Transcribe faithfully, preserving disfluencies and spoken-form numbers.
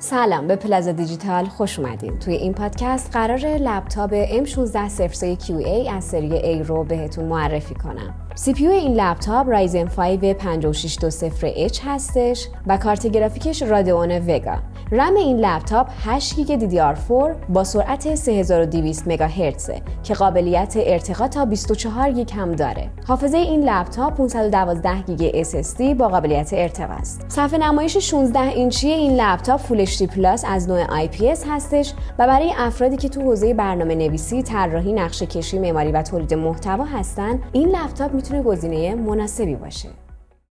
سلام، به پلازا دیجیتال خوش اومدین. توی این پادکست قراره لپتاپ ام یک شش صفر سه کیو ای از سری A رو بهتون معرفی کنم. سی پی یو این لپتاپ رایزن پنج پنج شش دو صفر اچ هستش و کارت گرافیکش رادئون وگا. رم این لپتاپ هشت گیگ دی دی آر چهار با سرعت سه هزار و دویست مگاهرتز که قابلیت ارتقا تا بیست و چهار گیگ هم داره. حافظه این لپتاپ پانصد و دوازده گیگ اس اس دی با قابلیت ارتقا است. صفحه نمایش شانزده اینچی این لپتاپ فول اچ دی پلاس از نوع آی پی اس هستش و برای افرادی که تو حوزه برنامه نویسی، طراحی، نقشه کشی، معماری و تولید محتوا هستن، این لپتاپ میتونه گزینه مناسبی باشه.